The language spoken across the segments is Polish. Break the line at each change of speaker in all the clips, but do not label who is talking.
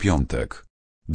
piątek.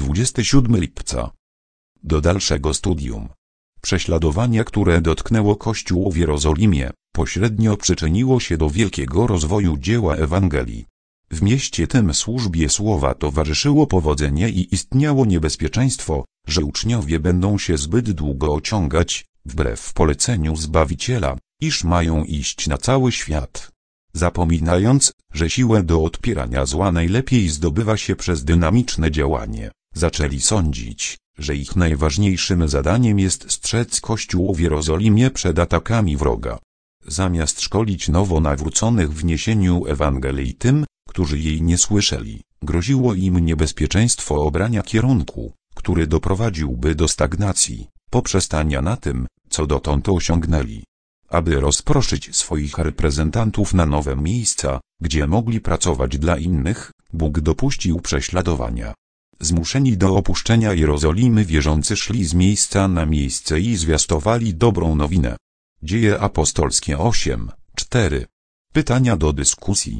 27 lipca. Do dalszego studium. Prześladowanie, które dotknęło Kościół w Jerozolimie, pośrednio przyczyniło się do wielkiego rozwoju dzieła Ewangelii. W mieście tym służbie słowa towarzyszyło powodzenie i istniało niebezpieczeństwo, że uczniowie będą się zbyt długo ociągać, wbrew poleceniu Zbawiciela, iż mają iść na cały świat. Zapominając, że siłę do odpierania zła najlepiej zdobywa się przez dynamiczne działanie, zaczęli sądzić, że ich najważniejszym zadaniem jest strzec Kościół w Jerozolimie przed atakami wroga. Zamiast szkolić nowo nawróconych w niesieniu Ewangelii tym, którzy jej nie słyszeli, groziło im niebezpieczeństwo obrania kierunku, który doprowadziłby do stagnacji, poprzestania na tym, co dotąd osiągnęli. Aby rozproszyć swoich reprezentantów na nowe miejsca, gdzie mogli pracować dla innych, Bóg dopuścił prześladowania. Zmuszeni do opuszczenia Jerozolimy wierzący szli z miejsca na miejsce i zwiastowali dobrą nowinę. Dzieje apostolskie 8:4. Pytania do dyskusji.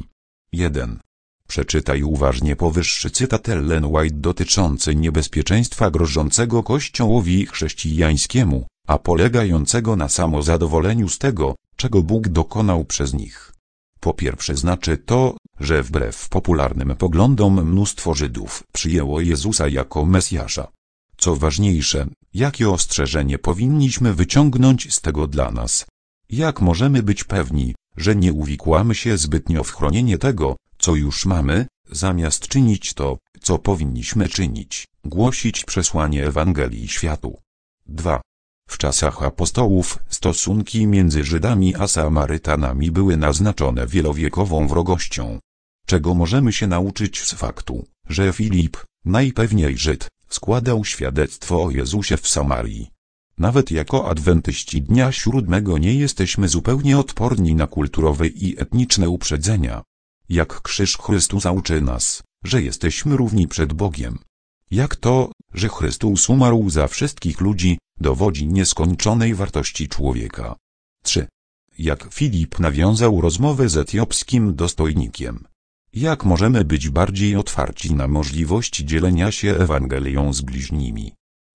1. Przeczytaj uważnie powyższy cytat Ellen White dotyczący niebezpieczeństwa grożącego Kościołowi chrześcijańskiemu, a polegającego na samozadowoleniu z tego, czego Bóg dokonał przez nich. Po pierwsze znaczy to, że wbrew popularnym poglądom mnóstwo Żydów przyjęło Jezusa jako Mesjasza. Co ważniejsze, jakie ostrzeżenie powinniśmy wyciągnąć z tego dla nas? Jak możemy być pewni, że nie uwikłamy się zbytnio w chronienie tego, co już mamy, zamiast czynić to, co powinniśmy czynić, głosić przesłanie Ewangelii światu? 2. W czasach apostołów stosunki między Żydami a Samarytanami były naznaczone wielowiekową wrogością. Czego możemy się nauczyć z faktu, że Filip, najpewniej Żyd, składał świadectwo o Jezusie w Samarii? Nawet jako adwentyści dnia siódmego nie jesteśmy zupełnie odporni na kulturowe i etniczne uprzedzenia. Jak krzyż Chrystusa uczy nas, że jesteśmy równi przed Bogiem. Jak to, że Chrystus umarł za wszystkich ludzi, dowodzi nieskończonej wartości człowieka. 3. Jak Filip nawiązał rozmowę z etiopskim dostojnikiem. Jak możemy być bardziej otwarci na możliwość dzielenia się Ewangelią z bliźnimi?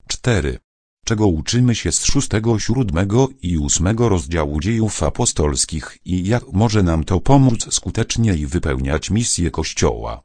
4. Czego uczymy się z 6., 7. i 8. rozdziału Dziejów Apostolskich i jak może nam to pomóc skuteczniej wypełniać misję Kościoła?